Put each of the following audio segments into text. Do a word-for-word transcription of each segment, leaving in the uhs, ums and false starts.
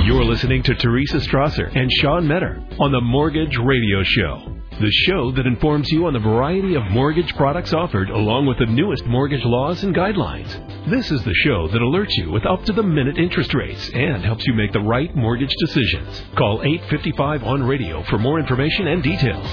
You're listening to Teresa Strasser and Sean Metter on the Mortgage Radio Show, the show that informs you on the variety of mortgage products offered along with the newest mortgage laws and guidelines. This is the show that alerts you with up-to-the-minute interest rates and helps you make the right mortgage decisions. Call eight five five on radio for more information and details.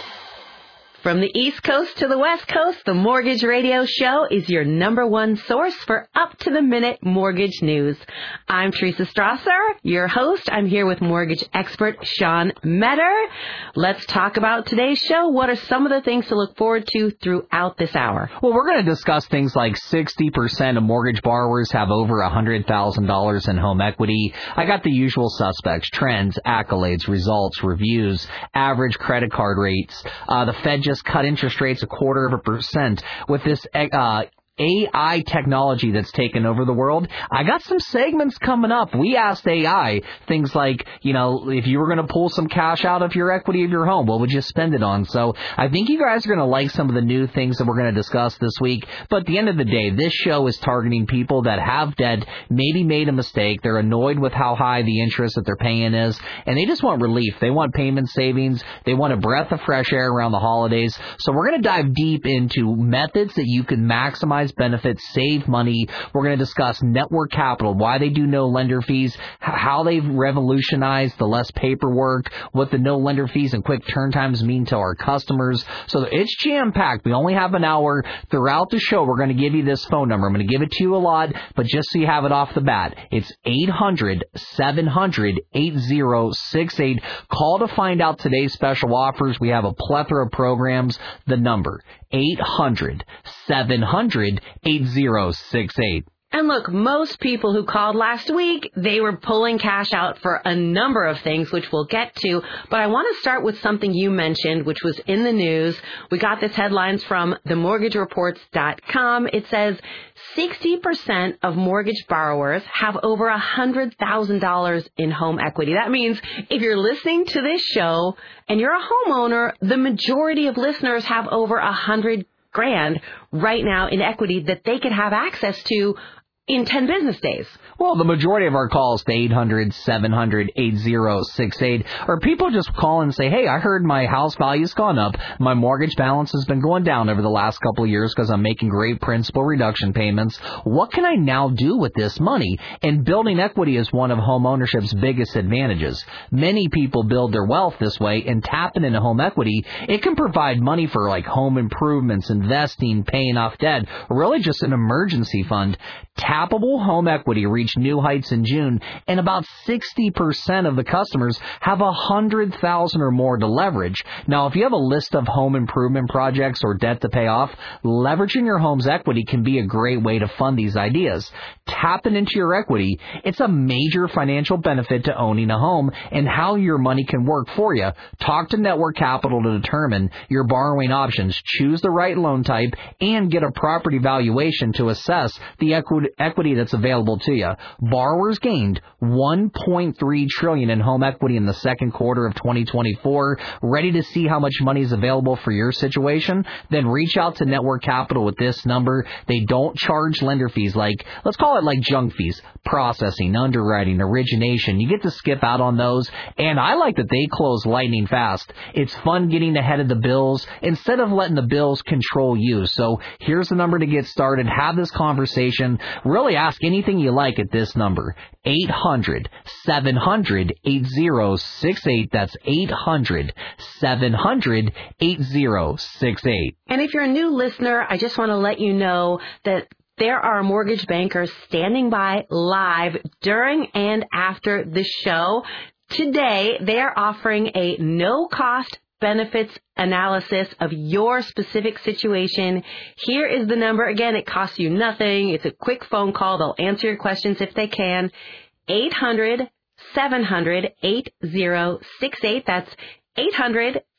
From the East Coast to the West Coast, the Mortgage Radio Show is your number one source for up-to-the-minute mortgage news. I'm Teresa Strasser, your host. I'm here with mortgage expert Sean Metter. Let's talk about today's show. What are some of the things to look forward to throughout this hour? Well, we're going to discuss things like sixty percent of mortgage borrowers have over one hundred thousand dollars in home equity. I got the usual suspects: trends, accolades, results, reviews, average credit card rates. Uh, the Fed just cut interest rates a quarter of a percent with this uh, A I technology that's taken over the world. I got some segments coming up. We asked A I things like, you know, if you were going to pull some cash out of your equity of your home, what would you spend it on? So I think you guys are going to like some of the new things that we're going to discuss this week. But at the end of the day, this show is targeting people that have debt, maybe made a mistake. They're annoyed with how high the interest that they're paying is, and they just want relief. They want payment savings. They want a breath of fresh air around the holidays. So we're going to dive deep into methods that you can maximize benefits, save money. We're going to discuss Network Capital, why they do no lender fees, how they've revolutionized the less paperwork, what the no lender fees and quick turn times mean to our customers. So it's jam-packed. We only have an hour. Throughout the show, we're going to give you this phone number. I'm going to give it to you a lot, but just so you have it off the bat, it's eight hundred, seven hundred, eighty sixty-eight. Call to find out today's special offers. We have a plethora of programs. The number, eight hundred, seven hundred, eighty sixty-eight. And look, most people who called last week, they were pulling cash out for a number of things, which we'll get to. But I want to start with something you mentioned, which was in the news. We got this headlines from the mortgage reports dot com. It says sixty percent of mortgage borrowers have over one hundred thousand dollars in home equity. That means if you're listening to this show and you're a homeowner, the majority of listeners have over one hundred grand right now in equity that they could have access to in ten business days. Well, the majority of our calls to eight hundred, seven hundred, eighty sixty-eight are people just call and say, hey, I heard my house value's gone up. My mortgage balance has been going down over the last couple of years because I'm making great principal reduction payments. What can I now do with this money? And building equity is one of home ownership's biggest advantages. Many people build their wealth this way, and tapping into home equity, it can provide money for like home improvements, investing, paying off debt, or really just an emergency fund. Tappable home equity reached new heights in June, and about sixty percent of the customers have one hundred thousand dollars or more to leverage. Now, if you have a list of home improvement projects or debt to pay off, leveraging your home's equity can be a great way to fund these ideas. Tapping into your equity, it's a major financial benefit to owning a home and how your money can work for you. Talk to Network Capital to determine your borrowing options, choose the right loan type, and get a property valuation to assess the equity equity that's available to you. Borrowers gained one point three trillion dollars in home equity in the second quarter of twenty twenty-four. Ready to see how much money is available for your situation? Then reach out to Network Capital with this number. They don't charge lender fees like, let's call it like junk fees, processing, underwriting, origination. You get to skip out on those, and I like that they close lightning fast. It's fun getting ahead of the bills instead of letting the bills control you. So here's the number to get started. Have this conversation. Really ask anything you like at this number, eight hundred, seven hundred, eighty sixty-eight. That's eight hundred, seven hundred, eighty sixty-eight. And if you're a new listener, I just want to let you know that there are mortgage bankers standing by live during and after the show. Today, they are offering a no-cost benefits analysis of your specific situation. Here is the number. Again, it costs you nothing. It's a quick phone call. They'll answer your questions if they can. eight hundred, seven hundred, eighty sixty-eight. That's eight hundred,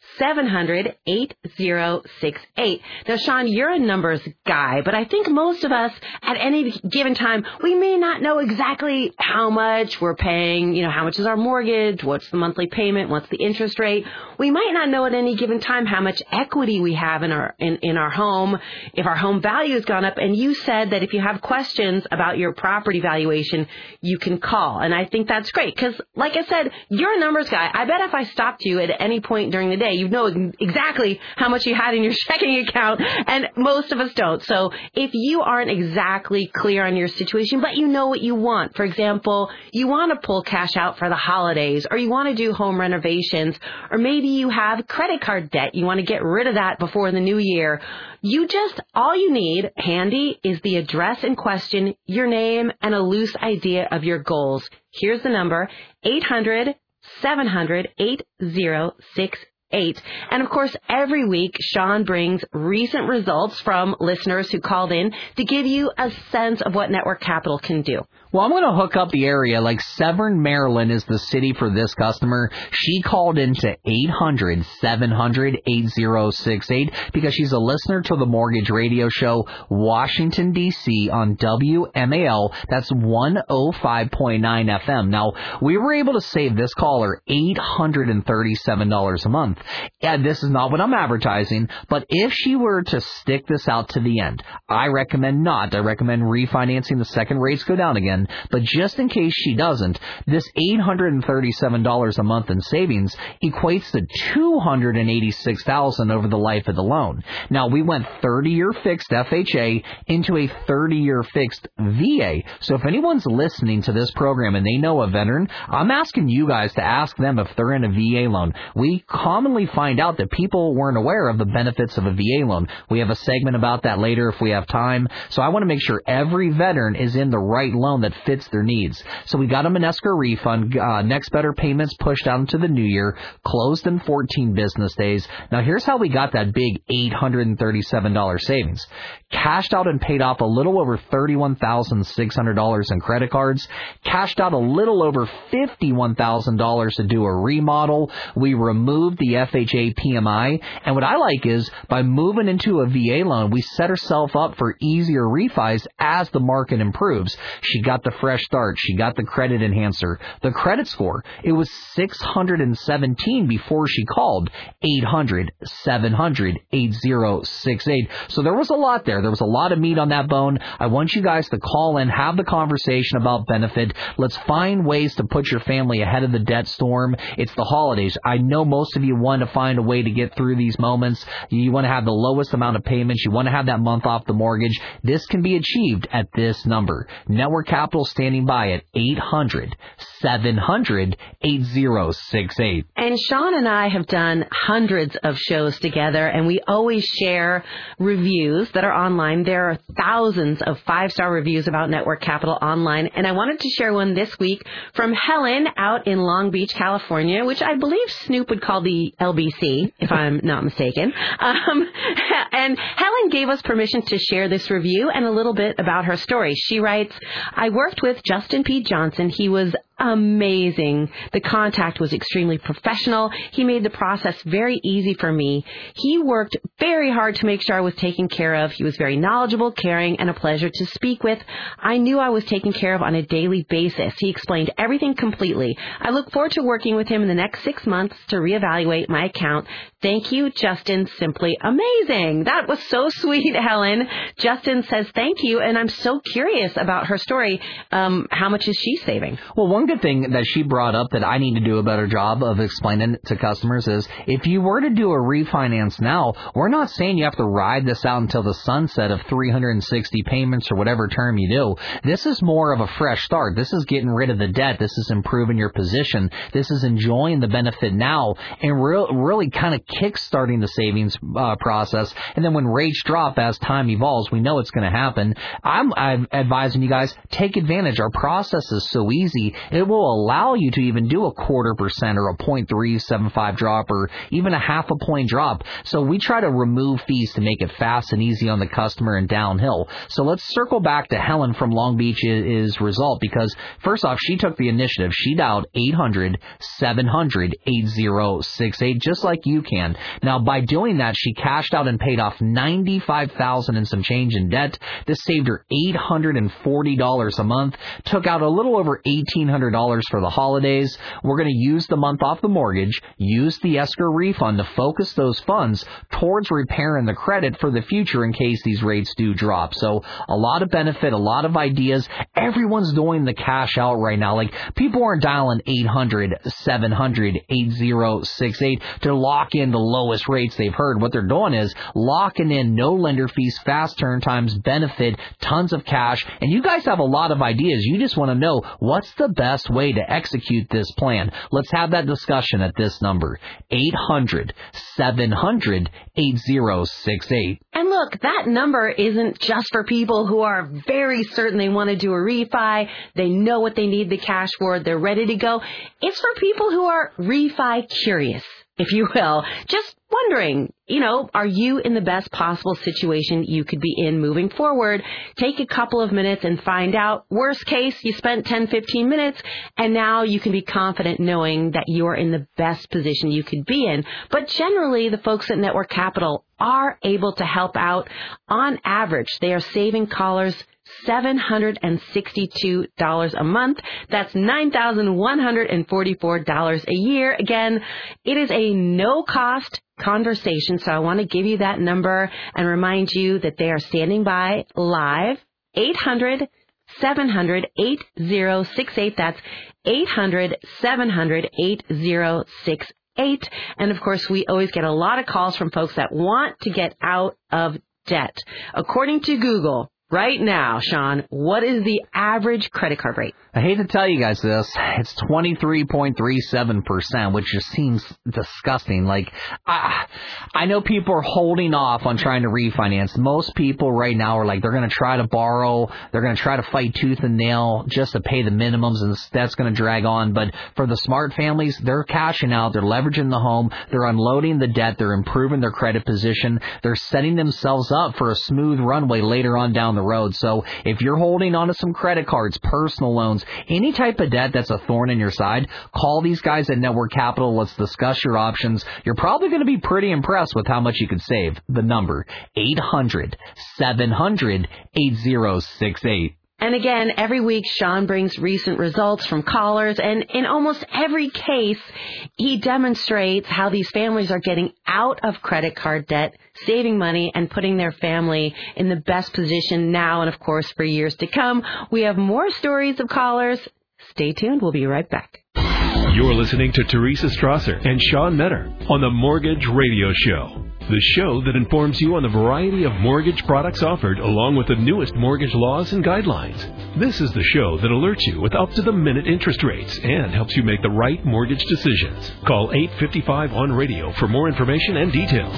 seven hundred, eight zero six eight. Now, Sean, you're a numbers guy, but I think most of us at any given time, we may not know exactly how much we're paying, you know, how much is our mortgage, what's the monthly payment, what's the interest rate. We might not know at any given time how much equity we have in our in, in our home, if our home value has gone up. And you said that if you have questions about your property valuation, you can call. And I think that's great because, like I said, you're a numbers guy. I bet if I stopped you at any point during the day, you'd know exactly how much you had in your checking account, and most of us don't. So if you aren't exactly clear on your situation, but you know what you want, for example, you want to pull cash out for the holidays, or you want to do home renovations, or maybe you have credit card debt, you want to get rid of that before the new year, you just, all you need handy is the address in question, your name, and a loose idea of your goals. Here's the number, eight hundred, seven hundred, eight zero six eight. And of course, every week, Sean brings recent results from listeners who called in to give you a sense of what Network Capital can do. Well, I'm going to hook up the area. Like Severn, Maryland is the city for this customer. She called into eight hundred, seven hundred, eight zero six eight because she's a listener to the Mortgage Radio Show, Washington, D C on W M A L. That's one oh five point nine F M. Now, we were able to save this caller eight hundred thirty-seven dollars a month. And this is not what I'm advertising, but if she were to stick this out to the end, I recommend not. I recommend refinancing the second rates go down again. But just in case she doesn't, this eight hundred thirty-seven dollars a month in savings equates to two hundred eighty-six thousand dollars over the life of the loan. Now, we went thirty-year fixed F H A into a thirty-year fixed V A. So if anyone's listening to this program and they know a veteran, I'm asking you guys to ask them if they're in a V A loan. We commonly find out that people weren't aware of the benefits of a V A loan. We have a segment about that later if we have time. So I want to make sure every veteran is in the right loan that fits their needs. So we got them an escrow refund. Uh, next better payments pushed out into the new year, closed in fourteen business days. Now here's how we got that big eight hundred thirty-seven dollars savings. Cashed out and paid off a little over thirty-one thousand six hundred dollars in credit cards. Cashed out a little over fifty-one thousand dollars to do a remodel. We removed the F H A P M I. And what I like is by moving into a V A loan, we set ourselves up for easier refis as the market improves. She got the fresh start. She got the credit enhancer. The credit score, it was six hundred seventeen before she called. eight hundred, seven hundred, eight zero six eight. So there was a lot there. There was a lot of meat on that bone. I want you guys to call in, have the conversation about benefit. Let's find ways to put your family ahead of the debt storm. It's the holidays. I know most of you want to find a way to get through these moments. You want to have the lowest amount of payments. You want to have that month off the mortgage. This can be achieved at this number. Network Capital standing by at eight hundred, seven hundred, eight zero six eight. And Sean and I have done hundreds of shows together, and we always share reviews that are online. There are thousands of five-star reviews about Network Capital online, and I wanted to share one this week from Helen out in Long Beach, California, which I believe Snoop would call the L B C, if I'm not mistaken. Um, and Helen gave us permission to share this review and a little bit about her story. She writes, I worked with Justin P. Johnson. He was amazing. The contact was extremely professional. He made the process very easy for me. He worked very hard to make sure I was taken care of. He was very knowledgeable, caring, and a pleasure to speak with. I knew I was taken care of on a daily basis. He explained everything completely. I look forward to working with him in the next six months to reevaluate my account. Thank you, Justin. Simply amazing. That was so sweet, Helen. Justin says thank you, and I'm so curious about her story. Um, how much is she saving? Well, one good thing that she brought up that I need to do a better job of explaining to customers is if you were to do a refinance now, we're not saying you have to ride this out until the sunset of three hundred sixty payments or whatever term you do. This is more of a fresh start. This is getting rid of the debt. This is improving your position. This is enjoying the benefit now and re- really kind of kick-starting the savings uh, process. And then when rates drop as time evolves, we know it's going to happen. I'm, I'm advising you guys, take advantage. Our process is so easy. it will allow you to even do a quarter percent or a zero point three seven five drop or even a half a point drop. So we try to remove fees to make it fast and easy on the customer and downhill. So let's circle back to Helen from Long Beach's result, because first off, she took the initiative. She dialed eight hundred seven hundred eight zero six eight, just like you can. Now, by doing that, she cashed out and paid off ninety-five thousand dollars and some change in debt. This saved her eight hundred forty dollars a month, took out a little over eighteen hundred dollars for the holidays. We're going to use the month off the mortgage, use the escrow refund to focus those funds towards repairing the credit for the future in case these rates do drop. So a lot of benefit, a lot of ideas. Everyone's doing the cash out right now. Like, people aren't dialing eight hundred seven hundred eight zero six eight to lock in the lowest rates they've heard. What they're doing is locking in no lender fees, fast turn times, benefit, tons of cash. And you guys have a lot of ideas. You just want to know what's the best way to execute this plan. Let's have that discussion at this number, eight hundred seven hundred eight zero six eight. And look, that number isn't just for people who are very certain they want to do a refi, they know what they need the cash for, they're ready to go. It's for people who are refi curious, if you will, just wondering, you know, are you in the best possible situation you could be in moving forward? Take a couple of minutes and find out. Worst case, you spent ten, fifteen minutes, and now you can be confident knowing that you are in the best position you could be in. But generally, the folks at Network Capital are able to help out. On average, they are saving callers seven hundred sixty-two dollars a month. That's nine thousand one hundred forty-four dollars a year. Again, it is a no-cost conversation, so I want to give you that number and remind you that they are standing by live. eight hundred seven hundred eight zero six eight. That's eight hundred seven hundred eight zero six eight. And of course, we always get a lot of calls from folks that want to get out of debt. According to Google, right now, Sean, what is the average credit card rate? I hate to tell you guys this. It's twenty-three point three seven percent, which just seems disgusting. Like, I, I know people are holding off on trying to refinance. Most people right now are like, they're going to try to borrow. They're going to try to fight tooth and nail just to pay the minimums, and that's going to drag on. But for the smart families, they're cashing out. They're leveraging the home. They're unloading the debt. They're improving their credit position. They're setting themselves up for a smooth runway later on down the road. So if you're holding on to some credit cards, personal loans, any type of debt that's a thorn in your side, call these guys at Network Capital. Let's discuss your options. You're probably going to be pretty impressed with how much you could save. The number, eight hundred seven hundred eight zero six eight. And again, every week, Sean brings recent results from callers, and in almost every case, he demonstrates how these families are getting out of credit card debt, saving money, and putting their family in the best position now and, of course, for years to come. We have more stories of callers. Stay tuned. We'll be right back. You're listening to Teresa Strasser and Sean Metter on the Mortgage Radio Show, the show that informs you on the variety of mortgage products offered along with the newest mortgage laws and guidelines. This is the show that alerts you with up-to-the-minute interest rates and helps you make the right mortgage decisions. Call eight five five on radio for more information and details.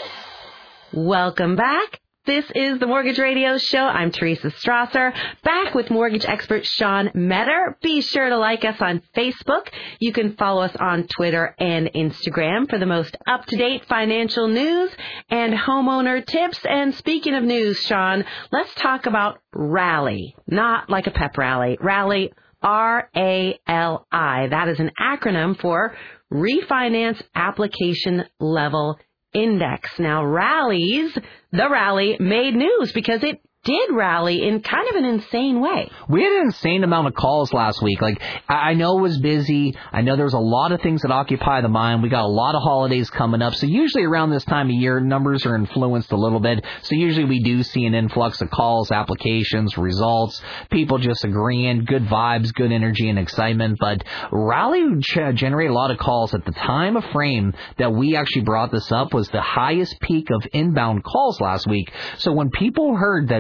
Welcome back. This is the Mortgage Radio Show. I'm Teresa Strasser, back with mortgage expert Sean Metter. Be sure to like us on Facebook. You can follow us on Twitter and Instagram for the most up-to-date financial news and homeowner tips. And speaking of news, Sean, let's talk about Rally. Not like a pep rally. Rally, R A L I. That is an acronym for Refinance Application Level Index. Now, rallies, the rally made news because it did rally in kind of an insane way. We had an insane amount of calls last week. Like, I know it was busy. I know there's a lot of things that occupy the mind. We got a lot of holidays coming up. So usually around this time of year, numbers are influenced a little bit. So usually we do see an influx of calls, applications, results, people just agreeing, good vibes, good energy and excitement. But Rally generated a lot of calls. At the time of frame that we actually brought this up was the highest peak of inbound calls last week. So when people heard that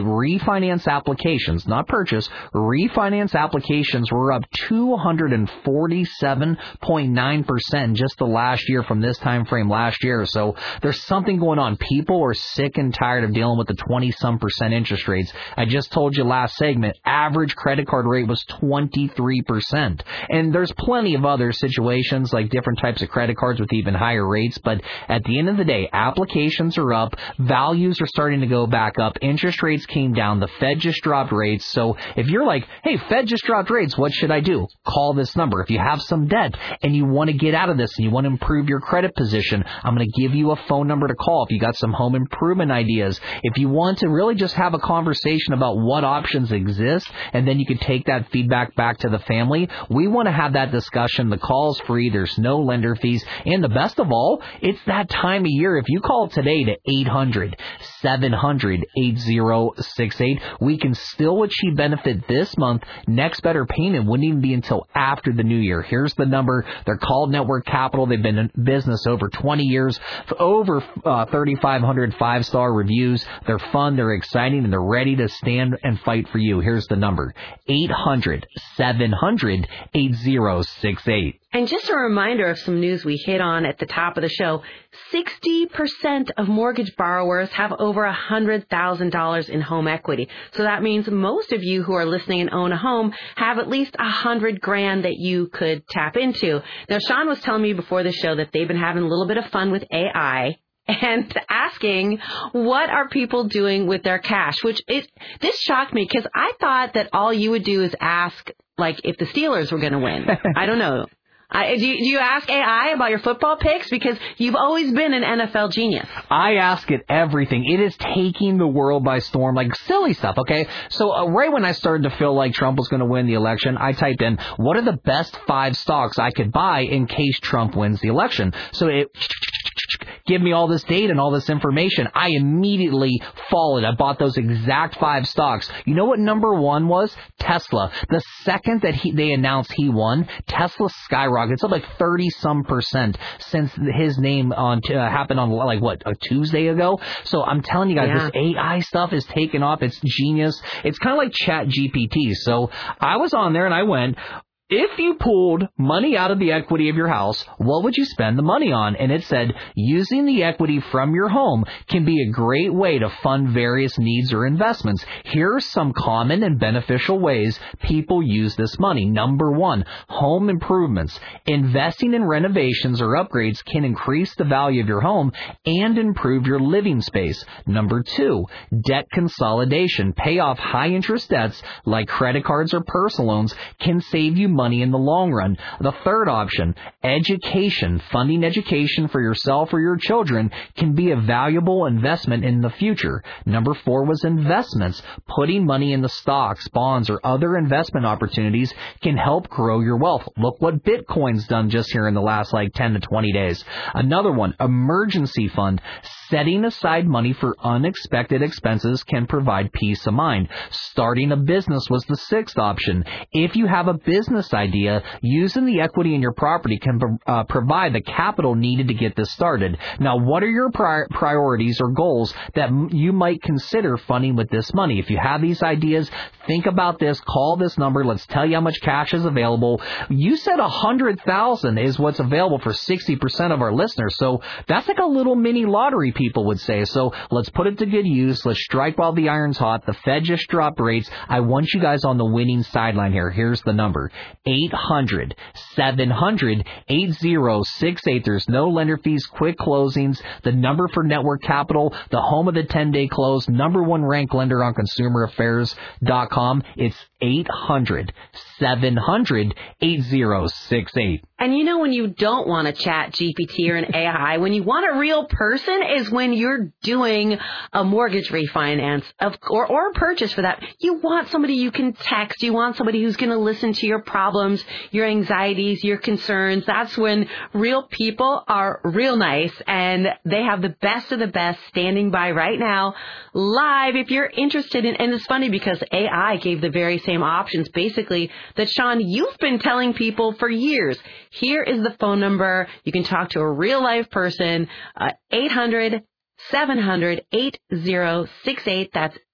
refinance applications, not purchase, refinance applications were up two hundred forty-seven point nine percent just the last year from this time frame last year. So there's something going on. People are sick and tired of dealing with the twenty-some percent interest rates. I just told you last segment, average credit card rate was twenty-three percent. And there's plenty of other situations like different types of credit cards with even higher rates. But at the end of the day, applications are up. Values are starting to go back up. Interest rates came down. The Fed just dropped rates. So if you're like, hey, Fed just dropped rates, what should I do? Call this number. If you have some debt and you want to get out of this and you want to improve your credit position, I'm going to give you a phone number to call. If you got some home improvement ideas, if you want to really just have a conversation about what options exist, and then you can take that feedback back to the family, we want to have that discussion. The call's free. There's no lender fees. And the best of all, it's that time of year. If you call today to eight hundred, seven hundred, eighty sixty-eight, we can still achieve benefit this month. Next better payment wouldn't even be until after the new year. Here's the number. They're called Network Capital. They've been in business over twenty years, over uh, thirty-five hundred five-star reviews. They're fun, they're exciting, and they're ready to stand and fight for you. Here's the number, eight hundred, seven hundred, eighty sixty-eight. And just a reminder of some news we hit on at the top of the show, sixty percent of mortgage borrowers have over one hundred thousand dollars in home equity. So that means most of you who are listening and own a home have at least one hundred grand that you could tap into. Now, Sean was telling me before the show that they've been having a little bit of fun with A I and asking what are people doing with their cash, which it, this shocked me because I thought that all you would do is ask, like, if the Steelers were going to win. I don't know. I, do, you, do you ask A I about your football picks? Because you've always been an N F L genius. I ask it everything. It is taking the world by storm, like silly stuff, okay? So uh, right when I started to feel like Trump was going to win the election, I typed in, what are the best five stocks I could buy in case Trump wins the election? So it give me all this data and all this information. I immediately followed. I bought those exact five stocks. You know what number one was? Tesla. The second that he, they announced he won, Tesla skyrocketed. It's up like thirty-some percent since his name on uh, happened on, like, what, a Tuesday ago? So I'm telling you guys, yeah. This A I stuff is taking off. It's genius. It's kind of like Chat G P T. So I was on there and I went, if you pulled money out of the equity of your house, what would you spend the money on? And it said, using the equity from your home can be a great way to fund various needs or investments. Here are some common and beneficial ways people use this money. Number one, home improvements. Investing in renovations or upgrades can increase the value of your home and improve your living space. Number two, debt consolidation. Pay off high-interest debts like credit cards or personal loans can save you money in the long run. The third option, education. Funding education for yourself or your children can be a valuable investment in the future. Number four was investments. Putting money in the stocks, bonds, or other investment opportunities can help grow your wealth. Look what Bitcoin's done just here in the last like ten to twenty days. Another one, emergency fund. Setting aside money for unexpected expenses can provide peace of mind. Starting a business was the sixth option. If you have a business idea, using the equity in your property can uh, provide the capital needed to get this started. Now, what are your pri- priorities or goals that m- you might consider funding with this money? If you have these ideas, think about this. Call this number. Let's tell you how much cash is available. You said one hundred thousand dollars is what's available for sixty percent of our listeners. So that's like a little mini lottery, people would say. So let's put it to good use. Let's strike while the iron's hot. The Fed just dropped rates. I want you guys on the winning sideline here. Here's the number. eight hundred, seven hundred, eighty sixty-eight. There's no lender fees, quick closings. The number for Network Capital, the home of the ten-day close, number one ranked lender on consumer affairs dot com. It's eight hundred, seven hundred, eighty sixty-eight. And you know when you don't want a Chat G P T or an A I, when you want a real person is when you're doing a mortgage refinance of, or, or a purchase for that. You want somebody you can text. You want somebody who's going to listen to your problems, your anxieties, your concerns. That's when real people are real nice, and they have the best of the best standing by right now, live. If you're interested in, and it's funny because A I gave the very same options, basically, that, Sean, you've been telling people for years. Here is the phone number. You can talk to a real-life person, uh, eight hundred, seven hundred, eighty sixty-eight. That's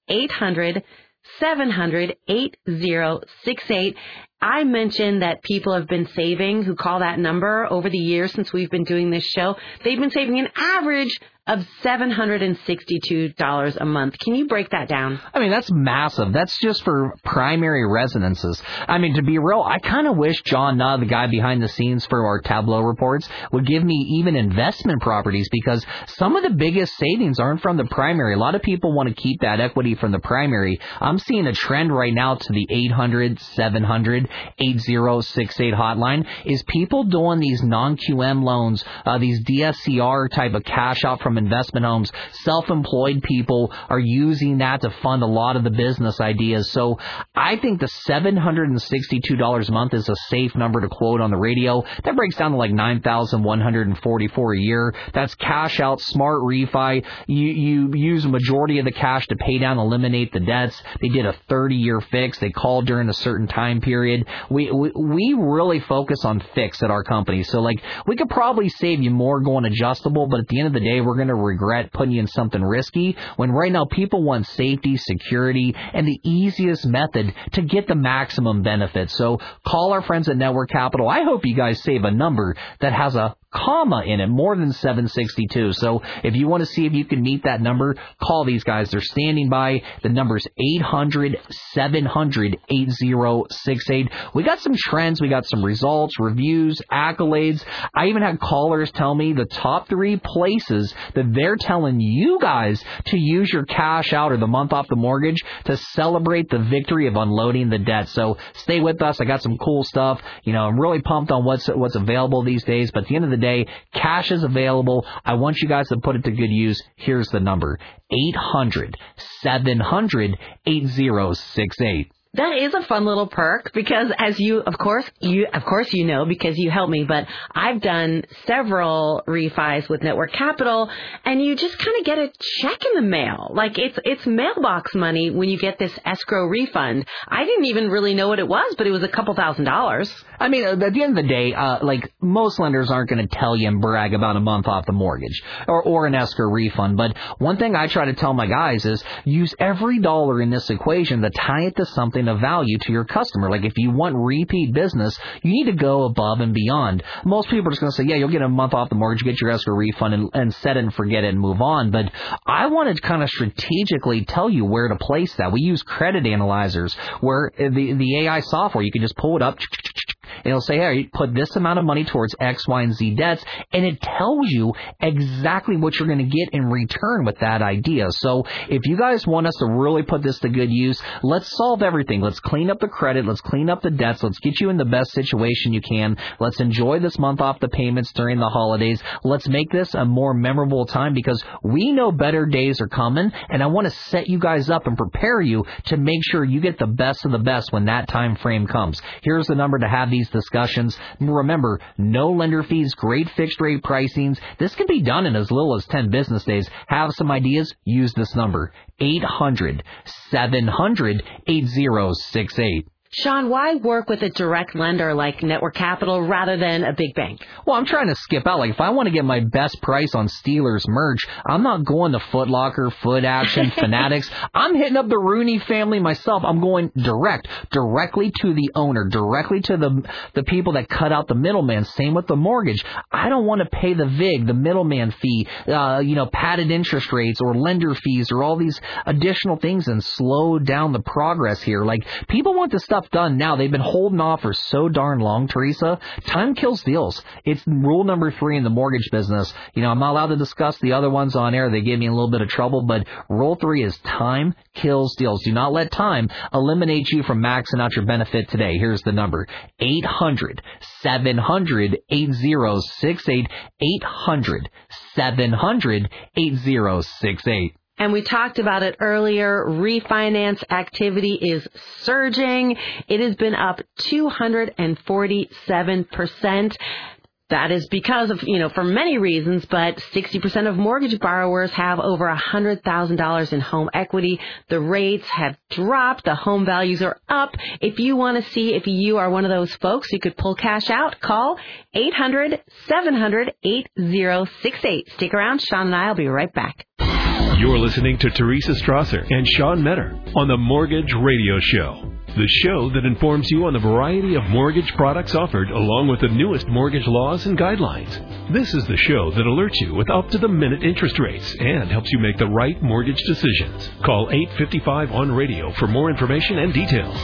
eight hundred, seven hundred, eight zero six eight. I mentioned that people have been saving who call that number over the years since we've been doing this show. They've been saving an average of seven hundred sixty-two dollars a month. Can you break that down? I mean, that's massive. That's just for primary residences. I mean, to be real, I kind of wish John Nutt, the guy behind the scenes for our Tableau reports, would give me even investment properties, because some of the biggest savings aren't from the primary. A lot of people want to keep that equity from the primary. I'm seeing a trend right now to the eight hundred, seven hundred, eight zero six eight hotline is people doing these non-Q M loans, uh, these D S C R type of cash out from investment homes. Self-employed people are using that to fund a lot of the business ideas. So I think the seven hundred sixty-two dollars a month is a safe number to quote on the radio. That breaks down to like nine thousand one hundred forty-four dollars a year. That's cash out, smart refi. You, you use a majority of the cash to pay down, eliminate the debts. They did a thirty-year fix. They called during a certain time period. We, we, we really focus on fix at our company. So like we could probably save you more going adjustable, but at the end of the day, we're going to regret putting you in something risky when right now people want safety, security, and the easiest method to get the maximum benefit. So call our friends at Network Capital. I hope you guys save a number that has a comma in it, more than seven sixty-two. So if you want to see if you can meet that number, call these guys. They're standing by. The number's eight hundred, seven hundred, eight zero six eight. We got some trends. We got some results, reviews, accolades. I even had callers tell me the top three places that they're telling you guys to use your cash out or the month off the mortgage to celebrate the victory of unloading the debt. So stay with us. I got some cool stuff. You know, I'm really pumped on what's what's available these days, but at the end of the day, cash is available. I want you guys to put it to good use. Here's the number, eight hundred, seven hundred, eight zero six eight. That is a fun little perk because, as you, of course, you, of course, you know because you helped me. But I've done several refis with Network Capital, and you just kind of get a check in the mail. Like it's it's mailbox money when you get this escrow refund. I didn't even really know what it was, but it was a couple thousand dollars. I mean, at the end of the day, uh, like most lenders aren't going to tell you and brag about a month off the mortgage or or an escrow refund. But one thing I try to tell my guys is use every dollar in this equation to tie it to something of value to your customer. Like if you want repeat business, you need to go above and beyond. Most people are just going to say, yeah, you'll get a month off the mortgage, get your escrow refund, and, and set it and forget it and move on. But I want to kind of strategically tell you where to place that. We use credit analyzers where the, the A I software, you can just pull it up, and it'll say, hey, put this amount of money towards X, Y, and Z debts, and it tells you exactly what you're going to get in return with that idea. So if you guys want us to really put this to good use, let's solve everything. Let's clean up the credit. Let's clean up the debts. Let's get you in the best situation you can. Let's enjoy this month off the payments during the holidays. Let's make this a more memorable time because we know better days are coming, and I want to set you guys up and prepare you to make sure you get the best of the best when that time frame comes. Here's the number to have these discussions. Remember, no lender fees, great fixed rate pricings. This can be done in as little as ten business days. Have some ideas? Use this number, eight hundred, seven hundred, eight zero six eight. Sean, why work with a direct lender like Network Capital rather than a big bank? Well, I'm trying to skip out. Like, if I want to get my best price on Steelers merch, I'm not going to Foot Locker, Foot Action, Fanatics. I'm hitting up the Rooney family myself. I'm going direct, directly to the owner, directly to the the people that cut out the middleman. Same with the mortgage. I don't want to pay the V I G, the middleman fee, uh, you know, padded interest rates or lender fees or all these additional things and slow down the progress here. Like, people want this stuff done now. They've been holding off for so darn long, Teresa. Time kills deals. It's rule number three in the mortgage business. You know, I'm not allowed to discuss the other ones on air. They gave me a little bit of trouble, but rule three is time kills deals. Do not let time eliminate you from maxing out your benefit today. Here's the number, eight hundred, seven hundred, eight zero six eight, eight hundred, seven hundred, eight zero six eight. And we talked about it earlier. Refinance activity is surging. It has been up two hundred forty-seven percent. That is because of, you know, for many reasons, but sixty percent of mortgage borrowers have over one hundred thousand dollars in home equity. The rates have dropped. The home values are up. If you want to see if you are one of those folks who could pull cash out, call eight hundred, seven hundred, eight zero six eight. Stick around. Sean and I will be right back. You're listening to Teresa Strasser and Sean Metter on the Mortgage Radio Show, the show that informs you on the variety of mortgage products offered along with the newest mortgage laws and guidelines. This is the show that alerts you with up-to-the-minute interest rates and helps you make the right mortgage decisions. Call eight five five on radio for more information and details.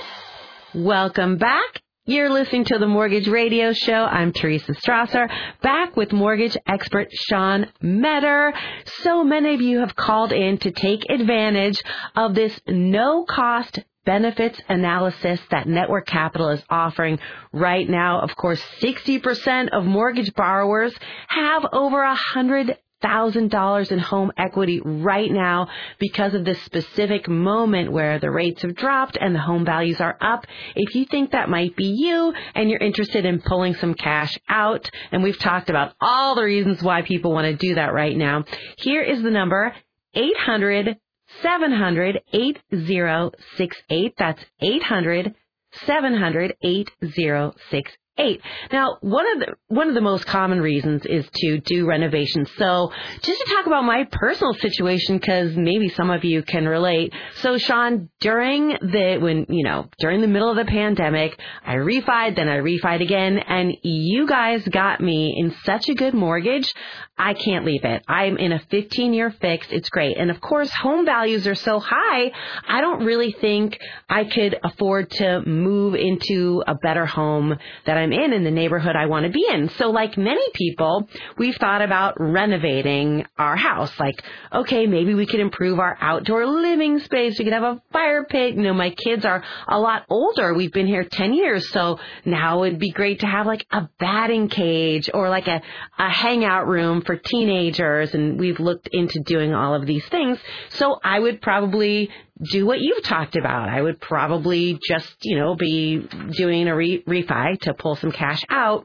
Welcome back. You're listening to the Mortgage Radio Show. I'm Teresa Strasser, back with mortgage expert Sean Metter. So many of you have called in to take advantage of this no-cost benefits analysis that Network Capital is offering right now. Of course, sixty percent of mortgage borrowers have over one hundred thousand dollars in home equity right now because of this specific moment where the rates have dropped and the home values are up. If you think that might be you and you're interested in pulling some cash out, and we've talked about all the reasons why people want to do that right now, here is the number, eight hundred, seven hundred, eight zero six eight. That's eight hundred, seven hundred, eight zero six eight. Eight. Now, one of the one of the most common reasons is to do renovations. So, just to talk about my personal situation, because maybe some of you can relate. So, Sean, during the when you know during the middle of the pandemic, I refied, then I refied again, and you guys got me in such a good mortgage. I can't leave it. I'm in a fifteen-year fix. It's great. And of course, home values are so high, I don't really think I could afford to move into a better home that I'm in, in the neighborhood I want to be in. So like many people, we've thought about renovating our house. Like, okay, maybe we could improve our outdoor living space. We could have a fire pit. You know, my kids are a lot older. We've been here ten years. So now it'd be great to have like a batting cage or like a, a hangout room for teenagers, and we've looked into doing all of these things. So I would probably do what you've talked about. I would probably just, you know, be doing a re- refi to pull some cash out.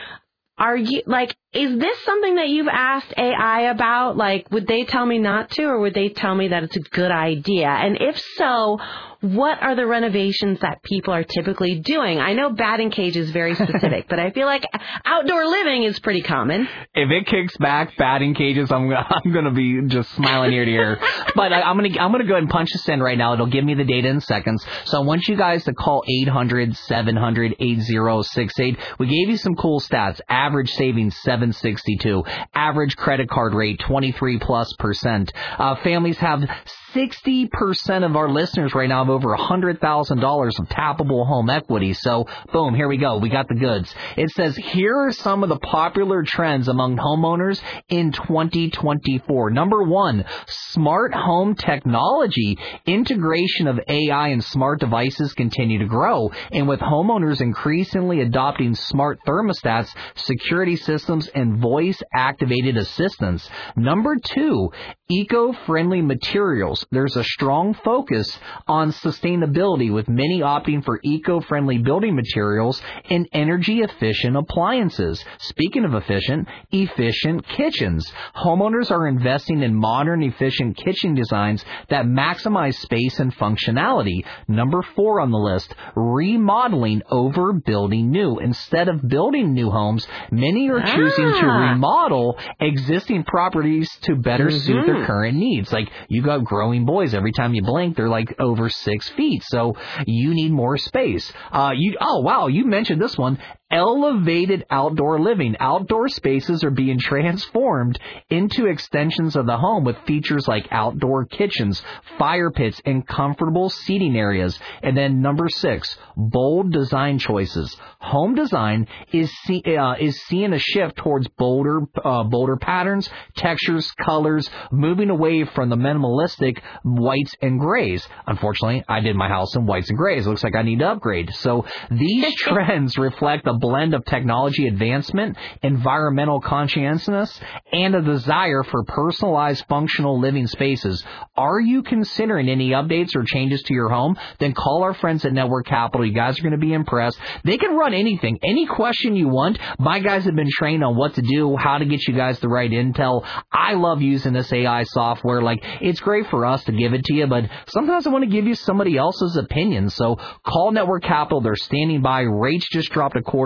Are you, like, is this something that you've asked A I about? Like, would they tell me not to, or would they tell me that it's a good idea? And if so, what are the renovations that people are typically doing? I know batting cage is very specific, but I feel like outdoor living is pretty common. If it kicks back batting cages, I'm I'm gonna be just smiling ear to ear. But I, I'm gonna I'm gonna go ahead and punch this in right now. It'll give me the data in seconds. So I want you guys to call eight hundred, seven hundred, eight zero six eight. We gave you some cool stats. Average savings seven sixty-two. Average credit card rate twenty-three plus percent. Uh, families have sixty percent of our listeners right now have over one hundred thousand dollars of tappable home equity. So, boom, here we go. We got the goods. It says, here are some of the popular trends among homeowners in twenty twenty-four. Number one, smart home technology. Integration of A I and smart devices continue to grow. And with homeowners increasingly adopting smart thermostats, security systems, and voice-activated assistants. Number two, eco-friendly materials. There's a strong focus on sustainability, with many opting for eco-friendly building materials and energy-efficient appliances. Speaking of efficient, efficient kitchens. Homeowners are investing in modern, efficient kitchen designs that maximize space and functionality. Number four on the list, remodeling over building new. Instead of building new homes, many are choosing ah. to remodel existing properties to better mm-hmm. suit their current needs. Like, you got growing boys. Every time you blink, they're like over six feet. So you need more space. Uh, you, oh, wow, you mentioned this one. Elevated outdoor living. Outdoor spaces are being transformed into extensions of the home with features like outdoor kitchens, fire pits, and comfortable seating areas. And then number six, bold design choices. Home design is see, uh, is seeing a shift towards bolder, uh, bolder patterns, textures, colors, moving away from the minimalistic whites and grays. Unfortunately, I did my house in whites and grays. It looks like I need to upgrade. So these trends reflect a blend of technology advancement, environmental conscientiousness, and a desire for personalized functional living spaces. Are you considering any updates or changes to your home? Then call our friends at Network Capital. You guys are going to be impressed. They can run anything, any question you want. My guys have been trained on what to do, how to get you guys the right intel. I love using this A I software. Like, it's great for us to give it to you, but sometimes I want to give you somebody else's opinion. So call Network Capital. They're standing by. Rates just dropped a quarter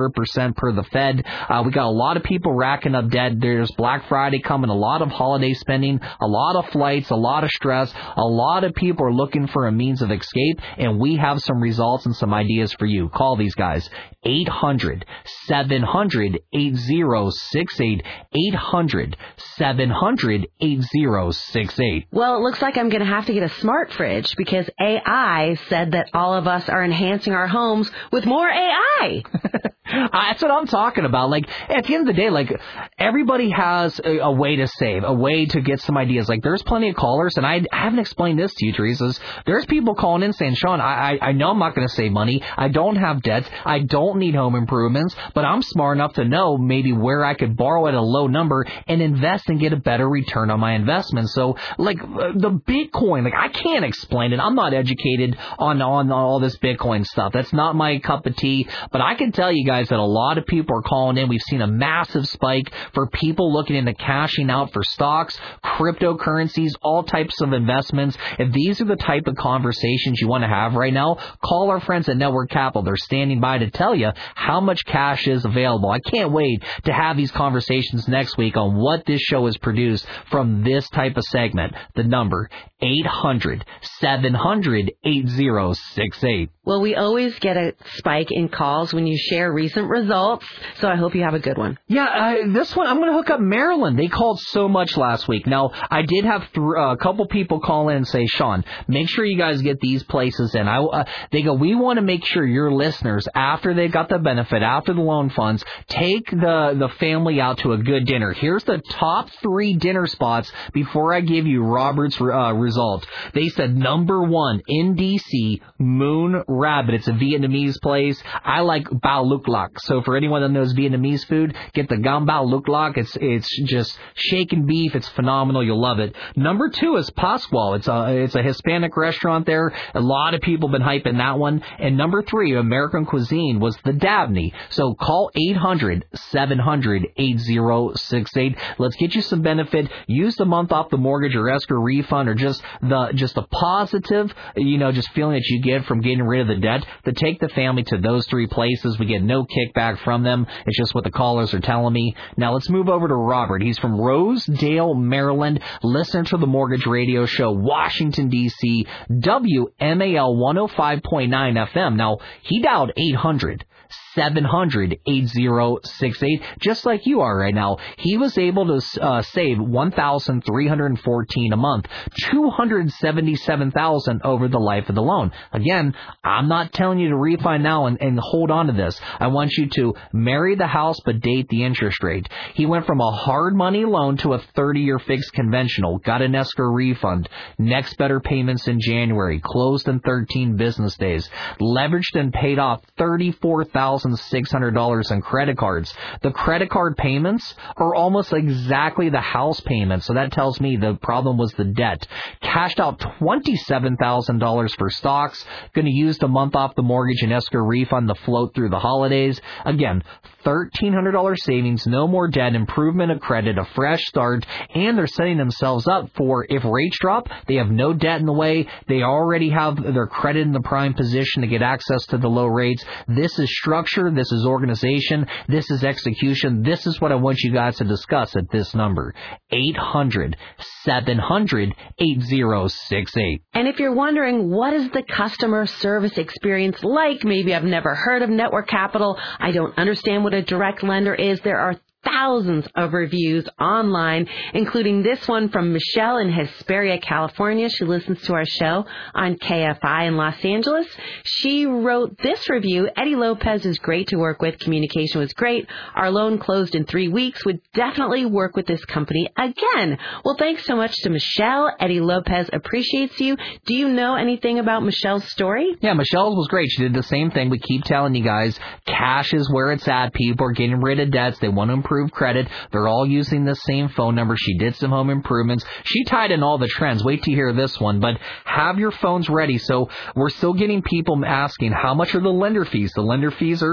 quarter percent per the Fed. Uh, we got a lot of people racking up debt. There's Black Friday coming, a lot of holiday spending, a lot of flights, a lot of stress. A lot of people are looking for a means of escape, and we have some results and some ideas for you. Call these guys. eight hundred, seven hundred, eighty six eight. eight hundred, seven hundred, eighty six eight. Well, it looks like I'm going to have to get a smart fridge because A I said that all of us are enhancing our homes with more A I. That's what I'm talking about. Like, at the end of the day, like, everybody has a, a way to save, a way to get some ideas. Like, there's plenty of callers, and I, I haven't explained this to you, Teresa. There's people calling in saying, Sean, I, I, I know I'm not going to save money. I don't have debts. I don't need home improvements, but I'm smart enough to know maybe where I could borrow at a low number and invest and get a better return on my investment. So, like, the Bitcoin, like, I can't explain it. I'm not educated on, on all this Bitcoin stuff. That's not my cup of tea, but I can tell you guys that a lot of people are calling in. We've seen a massive spike for people looking into cashing out for stocks, cryptocurrencies, all types of investments. If these are the type of conversations you want to have right now, call our friends at Network Capital. They're standing by to tell you how much cash is available. I can't wait to have these conversations next week on what this show has produced from this type of segment. The number, eight hundred, seven hundred, eighty six eight. Well, we always get a spike in calls when you share recent results, so I hope you have a good one. Yeah, uh, this one, I'm going to hook up Maryland. They called so much last week. Now, I did have th- uh, a couple people call in and say, Sean, make sure you guys get these places in. I, uh, they go, we want to make sure your listeners, after they got the benefit, after the loan funds, take the, the family out to a good dinner. Here's the top three dinner spots before I give you Robert's uh, result. They said number one, in D C, Moon Rabbit. It's a Vietnamese place. I like Bao Luc Lac. So for anyone that knows Vietnamese food, get the Gam Bao Luc Lac. It's it's just shaken beef. It's phenomenal. You'll love it. Number two is Pascual. It's a it's a Hispanic restaurant there. A lot of people have been hyping that one. And number three, American cuisine, was the Dabney. So call eight hundred, seven hundred, eighty six eight. Let's get you some benefit. Use the month off the mortgage or escrow refund, or just the just the positive, you know, just feeling that you get from getting rid of the debt to take the family to those three places. We get no kickback from them. It's just what the callers are telling me. Now let's move over to Robert. He's from Rosedale, Maryland. Listen to the Mortgage Radio Show, Washington, D C, W M A L one oh five point nine F M. Now, he dialed eight hundred, seven hundred, eighty six eight, just like you are right now. He was able to uh, save one thousand three hundred fourteen dollars a month, two hundred seventy-seven thousand dollars over the life of the loan. Again, I'm not telling you to refi now and, and hold on to this. I want you to marry the house but date the interest rate. He went from a hard money loan to a thirty-year fixed conventional, got an escrow refund, next better payments in January, closed in thirteen business days, leveraged and paid off thirty-four thousand six hundred dollars in credit cards. The credit card payments are almost exactly the house payment, so that tells me the problem was the debt. Cashed out twenty-seven thousand dollars for stocks, going to use the month off the mortgage and escrow refund to float through the holidays. Again, thirteen hundred dollars savings, no more debt, improvement of credit, a fresh start, and they're setting themselves up for, if rates drop, they have no debt in the way. They already have their credit in the prime position to get access to the low rates. This is structure. This is organization. This is execution. This is what I want you guys to discuss at this number, eight hundred, seven hundred, eighty six eight. And if you're wondering, what is the customer service experience like? Maybe I've never heard of Network Capital. I don't understand what a direct lender is. There are thousands of reviews online, including this one from Michelle in Hesperia, California. She listens to our show on K F I in Los Angeles. She wrote this review: Eddie Lopez is great to work with. Communication was great. Our loan closed in three weeks. Would definitely work with this company again. Well, thanks so much to Michelle. Eddie Lopez appreciates you. Do you know anything about Michelle's story? Yeah, Michelle's was great. She did the same thing. We keep telling you guys, cash is where it's at. People are getting rid of debts. They want to improve credit. They're all using the same phone number. She did some home improvements. She tied in all the trends. Wait to hear this one, but have your phones ready. So we're still getting people asking, how much are the lender fees? The lender fees are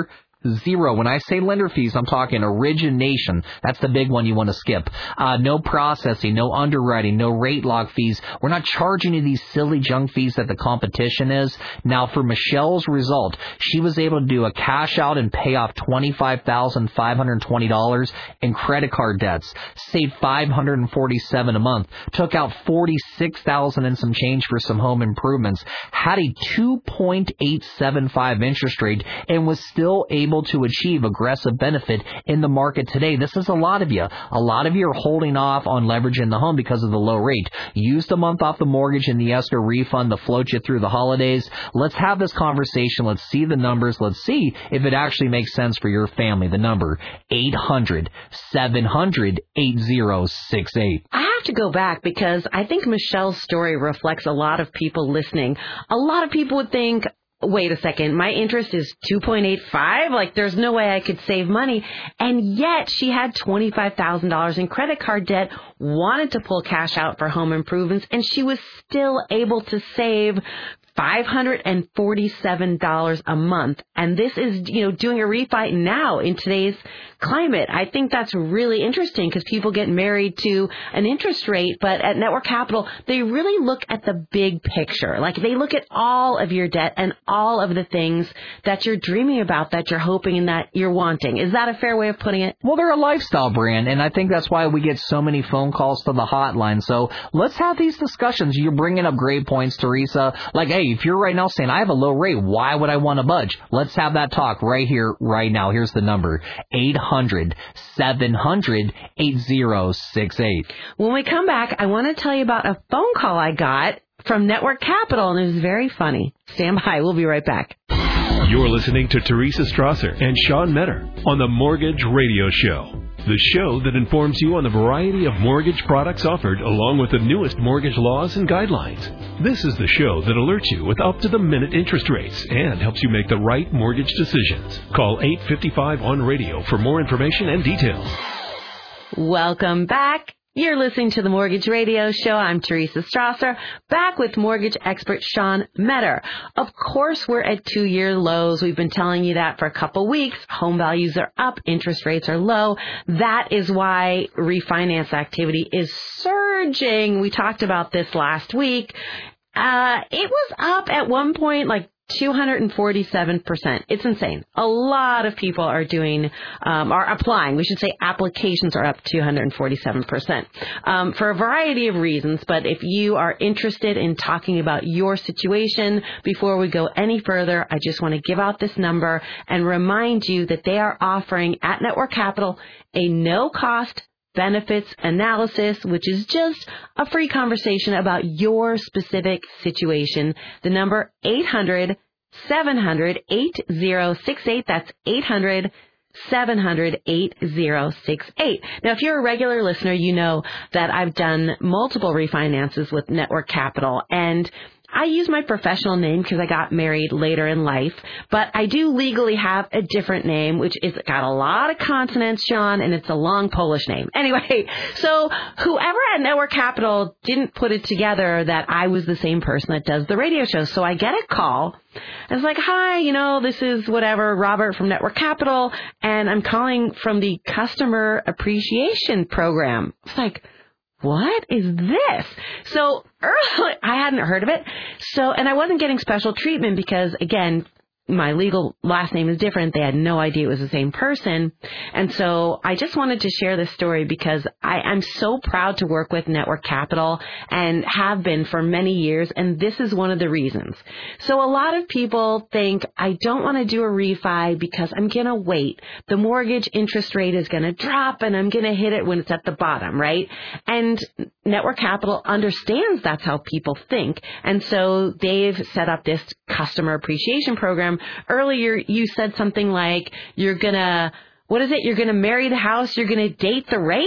zero. When I say lender fees, I'm talking origination. That's the big one you want to skip. Uh, no processing, no underwriting, no rate lock fees. We're not charging you these silly junk fees that the competition is. Now, for Michelle's result, she was able to do a cash out and pay off twenty-five thousand five hundred twenty dollars in credit card debts, saved five hundred forty-seven dollars a month, took out forty-six thousand dollars and some change for some home improvements, had a two point eight seven five interest rate, and was still able to achieve aggressive benefit in the market today. This is a lot of you. A lot of you are holding off on leveraging the home because of the low rate. Use the month off the mortgage and the escrow refund to float you through the holidays. Let's have this conversation. Let's see the numbers. Let's see if it actually makes sense for your family. The number, eight hundred seven hundred eight zero six eight. I have to go back because I think Michelle's story reflects a lot of people listening. A lot of people would think, wait a second, my interest is two point eight five? Like, there's no way I could save money. And yet she had twenty-five thousand dollars in credit card debt, wanted to pull cash out for home improvements, and she was still able to save five hundred forty-seven dollars a month. And this is, you know, doing a refi now in today's climate. I think that's really interesting because people get married to an interest rate, but at Network Capital, they really look at the big picture. Like, they look at all of your debt and all of the things that you're dreaming about, that you're hoping and that you're wanting. Is that a fair way of putting it? Well, they're a lifestyle brand, and I think that's why we get so many phone calls to the hotline. So let's have these discussions. You're bringing up great points, Teresa. Like, hey, if you're right now saying, I have a low rate, why would I want to budge? Let's have that talk right here, right now. Here's the number, eight hundred seven hundred eight zero six eight. When we come back, I want to tell you about a phone call I got from Network Capital, and it was very funny. Stand by. We'll be right back. You're listening to Teresa Strasser and Sean Metter on the Mortgage Radio Show, the show that informs you on the variety of mortgage products offered along with the newest mortgage laws and guidelines. This is the show that alerts you with up-to-the-minute interest rates and helps you make the right mortgage decisions. Call eight fifty-five on radio for more information and details. Welcome back. You're listening to the Mortgage Radio Show. I'm Teresa Strasser, back with mortgage expert Sean Metter. Of course, we're at two-year lows. We've been telling you that for a couple weeks. Home values are up. Interest rates are low. That is why refinance activity is surging. We talked about this last week. Uh, it was up at one point like two hundred forty-seven percent. It's insane. A lot of people are doing, um, are applying. We should say applications are up two hundred forty-seven percent um, for a variety of reasons. But if you are interested in talking about your situation, before we go any further, I just want to give out this number and remind you that they are offering at Network Capital a no-cost benefits analysis, which is just a free conversation about your specific situation. The number eight hundred seven hundred eight zero six eight. That's eight hundred seven hundred eight zero six eight. Now, if you're a regular listener, you know that I've done multiple refinances with Network Capital, and I use my professional name because I got married later in life, but I do legally have a different name, which is got a lot of consonants, Sean, and it's a long Polish name. Anyway, so whoever at Network Capital didn't put it together that I was the same person that does the radio show. So I get a call. I was like, hi, you know, this is whatever, Robert from Network Capital, and I'm calling from the Customer Appreciation Program. It's like, what is this? So early, I hadn't heard of it. So, and I wasn't getting special treatment because, again, my legal last name is different. They had no idea it was the same person. And so I just wanted to share this story because I, I'm so proud to work with Network Capital and have been for many years. And this is one of the reasons. So a lot of people think, I don't want to do a refi because I'm going to wait. The mortgage interest rate is going to drop and I'm going to hit it when it's at the bottom, right? And Network Capital understands that's how people think. And so they've set up this customer appreciation program. Earlier, you said something like, you're going to, what is it? You're going to marry the house. You're going to date the rate.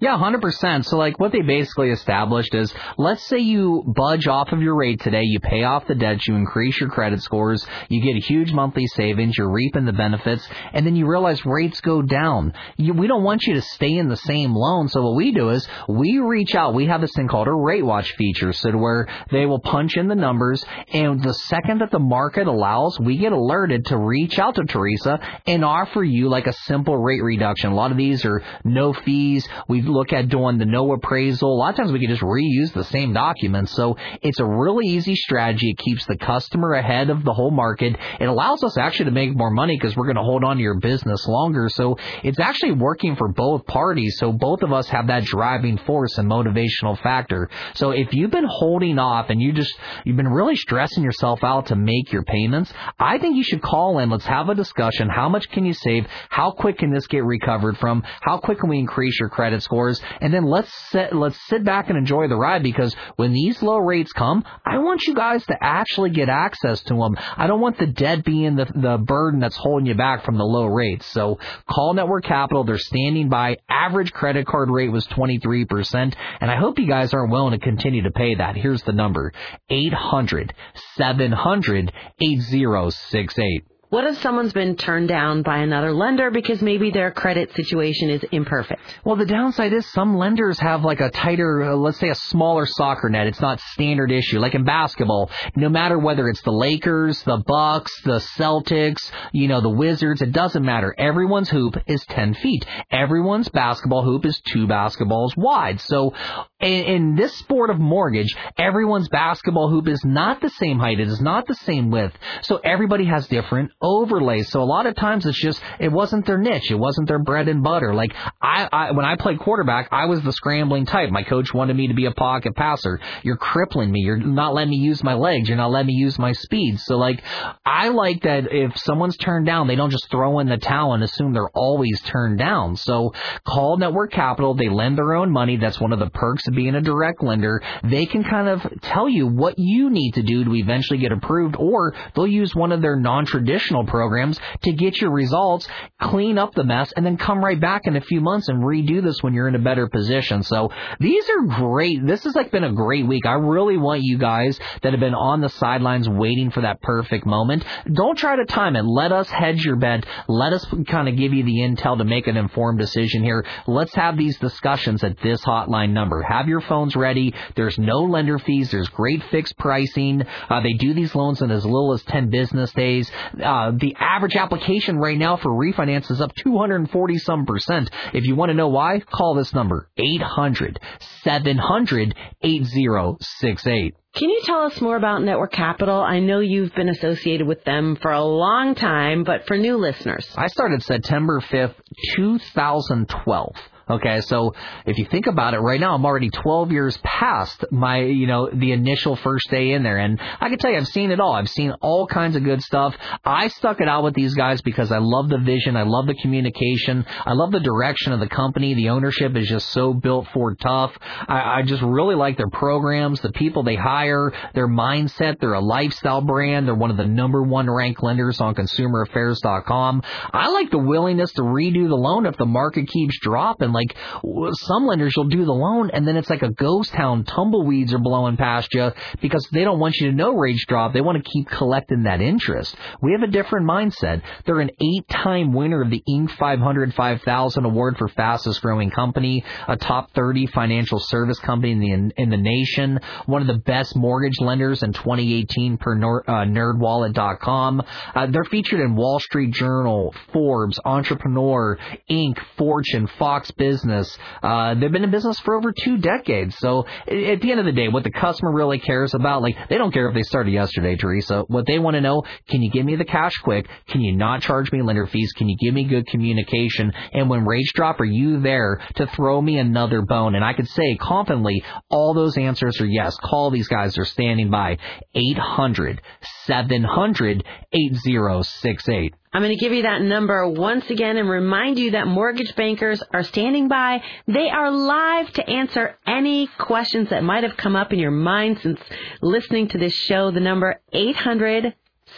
Yeah, one hundred percent. So, like, what they basically established is, let's say you budge off of your rate today, you pay off the debt, you increase your credit scores, you get a huge monthly savings, you're reaping the benefits, and then you realize rates go down. You, we don't want you to stay in the same loan, so what we do is we reach out. We have this thing called a rate watch feature, so to where they will punch in the numbers, and the second that the market allows, we get alerted to reach out to Teresa and offer you like a simple rate reduction. A lot of these are no fees. We look at doing the no appraisal. A lot of times we can just reuse the same documents. So it's a really easy strategy. It keeps the customer ahead of the whole market. It allows us actually to make more money because we're going to hold on to your business longer. So it's actually working for both parties. So both of us have that driving force and motivational factor. So if you've been holding off and you just, you've been really stressing yourself out to make your payments, I think you should call in. Let's have a discussion. How much can you save? How quick can this get recovered from? How quick can we increase your credit scores? And then let's sit, let's sit back and enjoy the ride, because when these low rates come, I want you guys to actually get access to them. I don't want the debt being the, the burden that's holding you back from the low rates. So call Network Capital. They're standing by. Average credit card rate was twenty-three percent, and I hope you guys aren't willing to continue to pay that. Here's the number: eight hundred, seven hundred, eight zero six eight. What if someone's been turned down by another lender because maybe their credit situation is imperfect? Well, the downside is some lenders have like a tighter, uh, let's say a smaller soccer net. It's not standard issue. Like in basketball, no matter whether it's the Lakers, the Bucks, the Celtics, you know, the Wizards, it doesn't matter. Everyone's hoop is ten feet. Everyone's basketball hoop is two basketballs wide. So in, in this sport of mortgage, everyone's basketball hoop is not the same height. It is not the same width. So everybody has different overlays. So a lot of times it's just, it wasn't their niche. It wasn't their bread and butter. Like I, I when I played quarterback, I was the scrambling type. My coach wanted me to be a pocket passer. You're crippling me. You're not letting me use my legs. You're not letting me use my speed. So like, I like that if someone's turned down, they don't just throw in the towel and assume they're always turned down. So call Network Capital. They lend their own money. That's one of the perks of being a direct lender. They can kind of tell you what you need to do to eventually get approved, or they'll use one of their non-traditional programs to get your results, clean up the mess, and then come right back in a few months and redo this when you're in a better position. So these are great. This has like been a great week. I really want you guys that have been on the sidelines waiting for that perfect moment, don't try to time it. Let us hedge your bet. Let us kind of give you the intel to make an informed decision here. Let's have these discussions at this hotline number. Have your phones ready. There's no lender fees. There's great fixed pricing. Uh, they do these loans in as little as ten business days. Uh, the average application right now for refinance is up two hundred forty some percent. If you want to know why, call this number, eight hundred, seven hundred, eight zero six eight. Can you tell us more about Network Capital? I know you've been associated with them for a long time, but for new listeners. I started September fifth, two thousand twelve. Okay, so if you think about it, right now I'm already twelve years past my, you know, the initial first day in there. And I can tell you, I've seen it all. I've seen all kinds of good stuff. I stuck it out with these guys because I love the vision. I love the communication. I love the direction of the company. The ownership is just so built for tough. I, I just really like their programs, the people they hire, their mindset. They're a lifestyle brand. They're one of the number one ranked lenders on consumer affairs dot com. I like the willingness to redo the loan if the market keeps dropping. Like some lenders, you'll do the loan and then it's like a ghost town. Tumbleweeds are blowing past you because they don't want you to know rates drop. They want to keep collecting that interest. We have a different mindset. They're an eight-time winner of the Inc five hundred, five thousand award for fastest growing company, a top thirty financial service company in the in the nation, one of the best mortgage lenders in twenty eighteen per uh, nerd wallet dot com. Uh, they're featured in Wall Street Journal, Forbes, Entrepreneur, Inc, Fortune, Fox Business. Uh, they've been in business for over two decades. So at the end of the day, what the customer really cares about, like they don't care if they started yesterday, Teresa. What they want to know, can you give me the cash quick? Can you not charge me lender fees? Can you give me good communication? And when rates drop, are you there to throw me another bone? And I could say confidently, all those answers are yes. Call these guys. They're standing by. eight hundred, seven hundred, eight zero six eight. I'm going to give you that number once again and remind you that mortgage bankers are standing by. They are live to answer any questions that might have come up in your mind since listening to this show. The number eight hundred,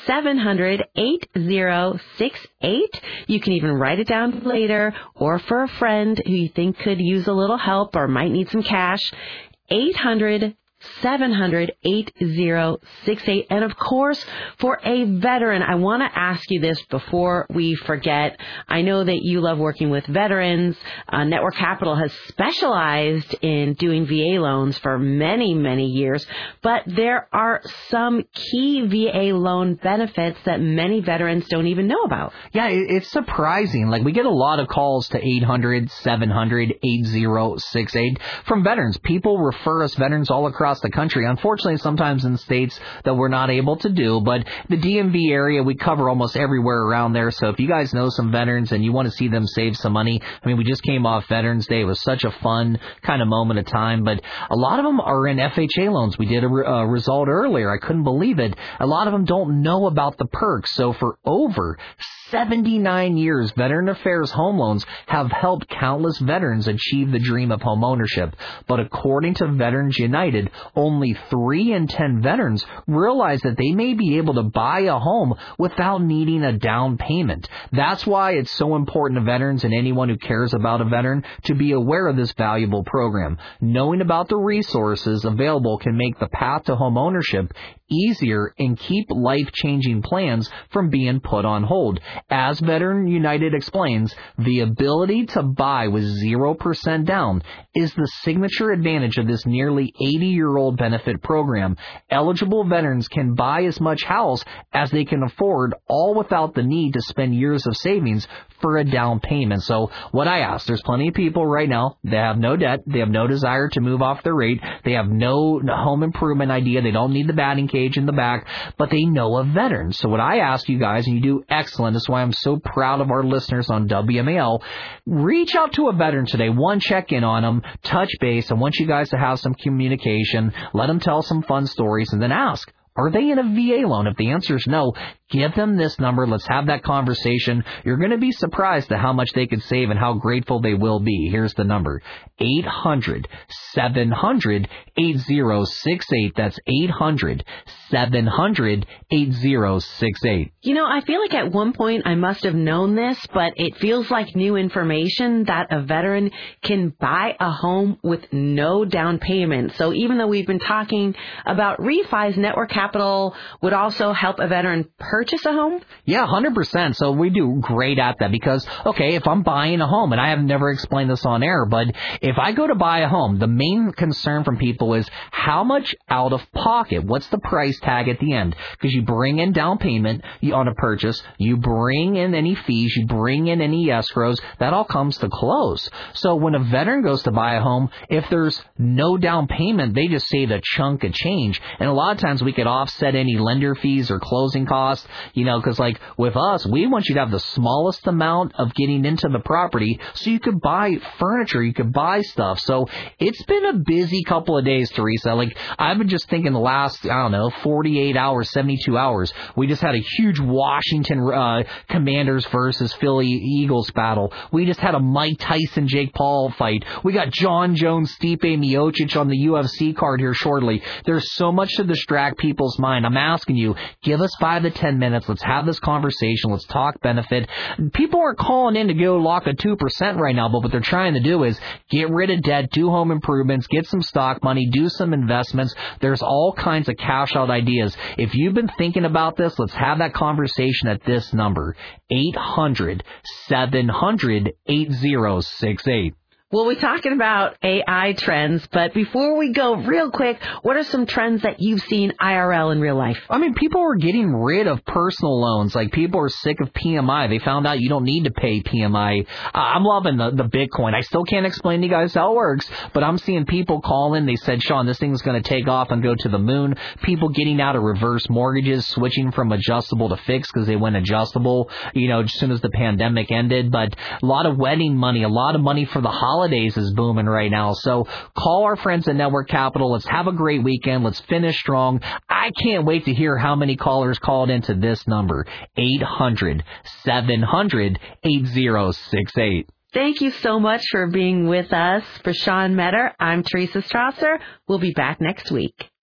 seven hundred, eight zero six eight. You can even write it down later or for a friend who you think could use a little help or might need some cash. eight hundred, seven hundred, eight zero six eight. And of course, for a veteran, I want to ask you this before we forget. I know that you love working with veterans. Uh, Network Capital has specialized in doing V A loans for many, many years, but there are some key V A loan benefits that many veterans don't even know about. Yeah, it's surprising. Like, we get a lot of calls to eight hundred, seven hundred, eight zero six eight from veterans. People refer us veterans all across the country. Unfortunately, sometimes in states that we're not able to do, but the D M V area, we cover almost everywhere around there. So if you guys know some veterans and you want to see them save some money, I mean, we just came off Veterans Day. It was such a fun kind of moment of time, but a lot of them are in F H A loans. We did a re- uh, result earlier. I couldn't believe it. A lot of them don't know about the perks. So for over seventy-nine years, Veteran Affairs Home Loans have helped countless veterans achieve the dream of home ownership. But according to Veterans United, only three in ten veterans realize that they may be able to buy a home without needing a down payment. That's why it's so important to veterans and anyone who cares about a veteran to be aware of this valuable program. Knowing about the resources available can make the path to home ownership easier and keep life-changing plans from being put on hold. As Veteran United explains, the ability to buy with zero percent down is the signature advantage of this nearly eighty-year-old benefit program. Eligible veterans can buy as much house as they can afford, all without the need to spend years of savings for a down payment. So what I ask, there's plenty of people right now that have no debt, they have no desire to move off their rate, they have no home improvement idea, they don't need the batting cage in the back, but they know a veteran. So what I ask you guys, and you do excellent, that's why I'm so proud of our listeners on W M A L, reach out to a veteran today, one, check in on them, touch base. I want you guys to have some communication, let them tell some fun stories, and then ask, are they in a V A loan? If the answer is no, give them this number. Let's have that conversation. You're going to be surprised at how much they could save and how grateful they will be. Here's the number, eight hundred, seven hundred, eight zero six eight. That's eight hundred, seven hundred, eight zero six eight. You know, I feel like at one point I must have known this, but it feels like new information that a veteran can buy a home with no down payment. So even though we've been talking about refis, Network Capital would also help a veteran purchase a home? Yeah, one hundred percent. So we do great at that because, okay, if I'm buying a home, and I have never explained this on air, but if I go to buy a home, the main concern from people is how much out of pocket? What's the price tag at the end? Because you bring in down payment on a purchase, you bring in any fees, you bring in any escrows, that all comes to close. So when a veteran goes to buy a home, if there's no down payment, they just save a chunk of change. And a lot of times we could offset any lender fees or closing costs, you know, because like with us, we want you to have the smallest amount of getting into the property so you could buy furniture, you could buy stuff. So it's been a busy couple of days, Teresa. Like, I've been just thinking the last, I don't know, forty-eight hours, seventy-two hours, we just had a huge Washington uh, Commanders versus Philly Eagles battle. We just had a Mike Tyson, Jake Paul fight. We got John Jones, Stipe Miocic on the U F C card here shortly. There's so much to distract people's mind. I'm asking you, give us five to ten minutes. Let's have this conversation. Let's talk benefit. People aren't calling in to go lock a two percent right now, but what they're trying to do is get rid of debt, do home improvements, get some stock money, do some investments. There's all kinds of cash out ideas. If you've been thinking about this, let's have that conversation at this number, eight hundred, seven hundred, eight zero six eight. Well, we're talking about A I trends, but before we go, real quick, what are some trends that you've seen I R L in real life? I mean, people are getting rid of personal loans. Like, people are sick of P M I. They found out you don't need to pay P M I. Uh, I'm loving the, the Bitcoin. I still can't explain to you guys how it works, but I'm seeing people call in. They said, Sean, this thing's going to take off and go to the moon. People getting out of reverse mortgages, switching from adjustable to fixed because they went adjustable, you know, as soon as the pandemic ended. But a lot of wedding money, a lot of money for the holidays. Holidays is booming right now. So call our friends at Network Capital. Let's have a great weekend. Let's finish strong. I can't wait to hear how many callers called into this number, eight hundred, seven hundred, eight zero six eight. Thank you so much for being with us. For Sean Metter, I'm Teresa Strasser. We'll be back next week.